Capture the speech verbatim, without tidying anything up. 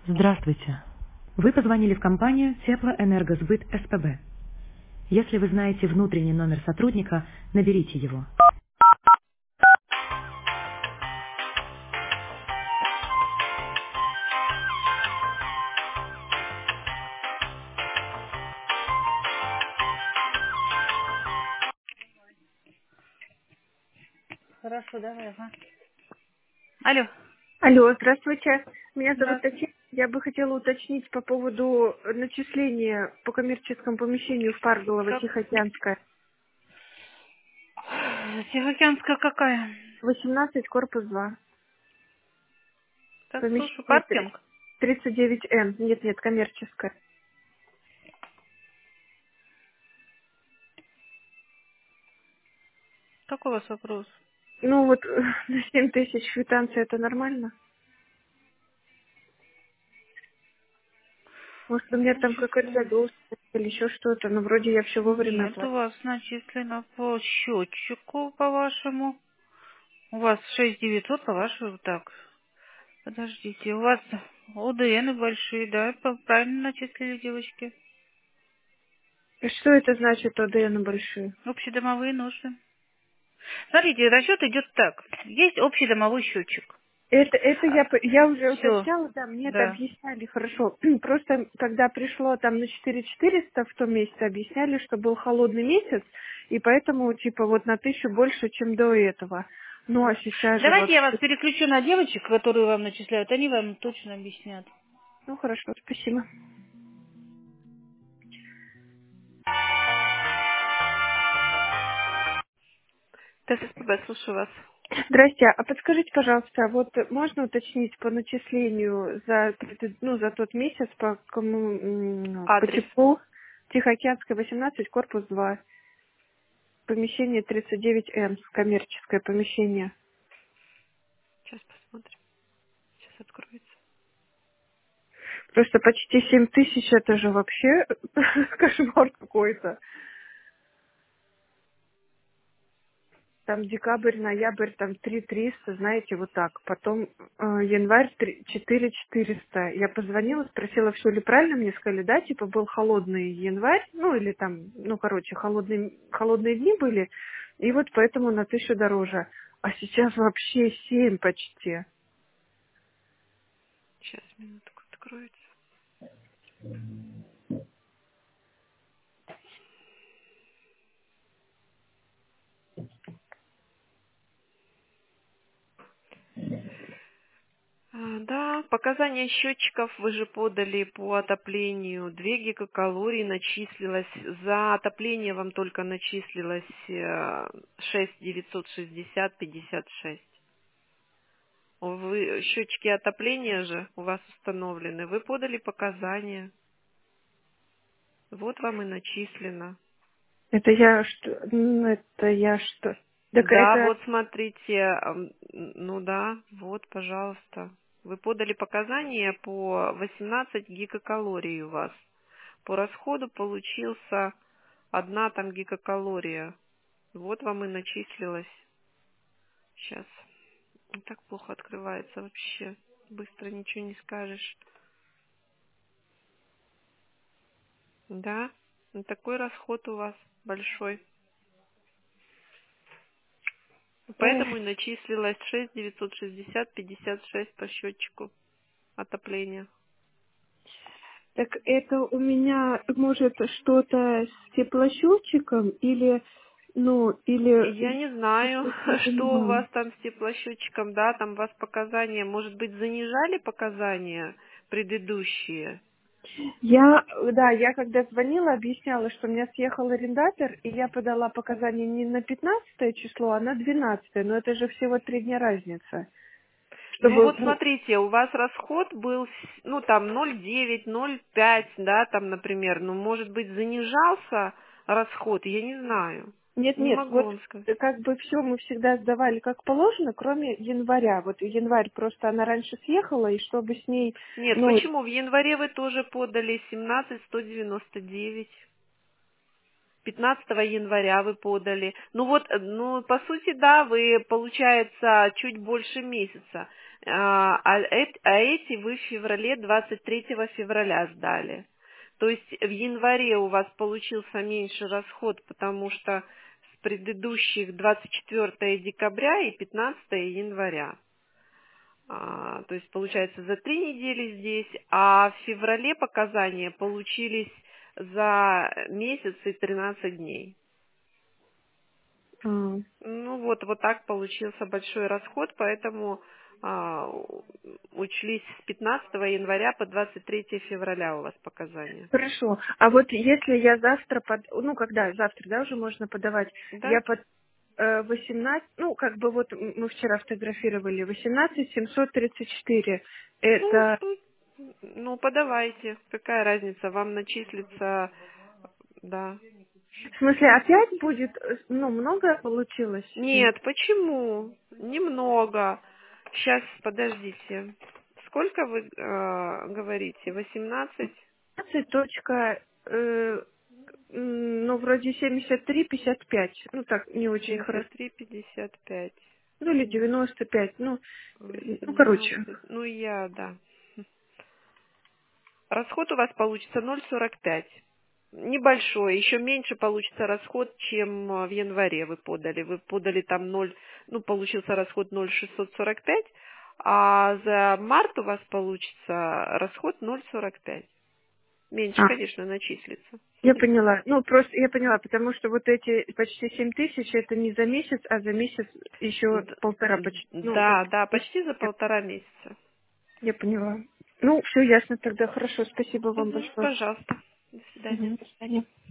Здравствуйте. Вы позвонили в компанию Теплоэнергосбыт СПБ. Если вы знаете внутренний номер сотрудника, наберите его. Хорошо, давай, ага. Алло. Алло, здравствуйте. Меня зовут Здравствуйте. Татьяна. Я бы хотела уточнить по поводу начисления по коммерческому помещению в Как? Парголово-Тихоокеанское. Тихоокеанская какая? восемнадцать, корпус два. Так, слушаю, Помещение три- паркинг? тридцать девять Н. Нет, нет, коммерческое. Какой у вас вопрос? Ну вот на семь тысяч квитанция это нормально? Может, у меня там какая-то Начислено. задолженность или еще что-то, но вроде я все вовремя Нет, у оплатила. вас начислено по счетчику, по-вашему. У вас шесть девятьсот, по-вашему, так. Подождите, у вас ОДН большие, да? П- Правильно начислили, девочки? Что это значит ОДН большие? Общедомовые нужды. Смотрите, расчет идет так. Есть общий домовой счетчик. Это, это я, п- я уже Все, уточняла, да, мне это да. объясняли хорошо. Просто когда пришло там на четыре тысячи четыреста в том месяце, объясняли, что был холодный месяц, и поэтому, типа, вот на тысячу больше, чем до этого. Ну, а Да. сейчас же Давайте я вообще... вас переключу на девочек, которые вам начисляют. Они вам точно объяснят. Ну, хорошо, спасибо. ТССПБ, слушаю вас. Здрасте, а подскажите, пожалуйста, вот можно уточнить по начислению за, пред- ну, за тот месяц по, кому, м, по Адрес. теплу Тихоокеанская, восемнадцать, корпус два, помещение тридцать девять Н, коммерческое помещение. Сейчас посмотрим. Сейчас откроется. Просто почти семь тысяч, это же вообще кошмар какой-то. Там декабрь, ноябрь, там три триста, знаете, вот так. Потом э, январь четыре четыреста. Я позвонила, спросила, все ли правильно, мне сказали, да, типа был холодный январь, ну или там, ну короче, холодные, холодные дни были, и вот поэтому на тысячу дороже. А сейчас вообще семь почти. Сейчас, минутку, откроется. А, Да, показания счетчиков вы же подали по отоплению. две гигакалории начислилось. За отопление вам только начислилось э, шесть девятьсот шестьдесят пятьдесят шесть. Вы, счетчики отопления же у вас установлены. Вы подали показания. Вот вам и начислено. Это я что? Ну, это я что? Так Да, это вот смотрите, ам, ну да, вот, пожалуйста. Вы подали показания по восемнадцать гигакалорий у вас. По расходу получился одна там гигакалория. Вот вам и начислилось. Сейчас. Так плохо открывается вообще. Быстро ничего не скажешь. Да, ну, такой расход у вас большой. ой, Поэтому и начислилось шесть девятьсот шестьдесят пятьдесят шесть по счетчику отопления. так это у меня может что-то с теплосчетчиком или ну И или Я не я знаю, просто не что у понимаю. вас там с теплосчетчиком, да, там у вас показания, может быть, занижали показания предыдущие? Я, да, я когда звонила, объясняла, что у меня съехал арендатор, и я подала показания не на пятнадцатое число, а на двенадцатое, но это же всего три дня разница. Ну Чтобы, вот ну, смотрите, у вас расход был, с- ну там ноль девять, ноль пять, да, там, например, ну может быть занижался расход, я не знаю, нет, не нет, могу вот вам сказать. как бы все мы всегда сдавали как положено, кроме января. Вот январь просто она раньше съехала, и чтобы с ней, Нет, ну, почему? В январе вы тоже подали семнадцать сто девяносто девять. пятнадцатого января вы подали. Ну вот, э, ну, по сути, да, вы, получается, чуть больше месяца. а, а эт- а эти вы в феврале, двадцать третьего февраля сдали. То есть в январе у вас получился меньше расход, потому что с предыдущих двадцать четвёртого декабря и пятнадцатого января. А, то есть получается за три недели здесь, а в феврале показания получились за месяц и тринадцать дней. А, Ну вот, вот так получился большой расход, поэтому а, у- учлись с пятнадцатого января по двадцать третьего февраля у вас показания. Хорошо. А вот если я завтра, под... ну, когда завтра, да, уже можно подавать, Да? я под э, восемнадцать, ну, как бы вот м- мы вчера фотографировали, восемнадцать семьсот тридцать четыре. Ну, Это, тут, ну, подавайте. Какая разница? Вам начислится, да. в смысле, опять будет, э, ну, много получилось? Или Нет, почему? Немного. Сейчас, подождите. Сколько вы э, говорите? Восемнадцать? пятнадцать точка, э, м, ну, вроде семьдесят три пятьдесят пять. Ну, так, не очень Семьдесят хорошо. три пятьдесят пять. Ну, или девяносто пять. Ну, э, ну, короче. Восемнадцать. Ну, я, да. Расход у вас получится ноль сорок пять. Небольшой, еще меньше получится расход, чем э, в январе вы подали. Вы подали там ноль, ну, получился расход ноль шестьсот сорок пять, а за март у вас получится расход ноль сорок пять. Меньше, А, конечно, начислится. я поняла. Ну, просто я поняла, потому что вот эти почти семь тысяч, это не за месяц, а за месяц еще Д- полтора почти. Ну, вот. Да, да, почти за полтора месяца. Я поняла. Ну, все ясно тогда. Хорошо, спасибо вам Мгм, большое. пожалуйста. До свидания. Мгм, до свидания.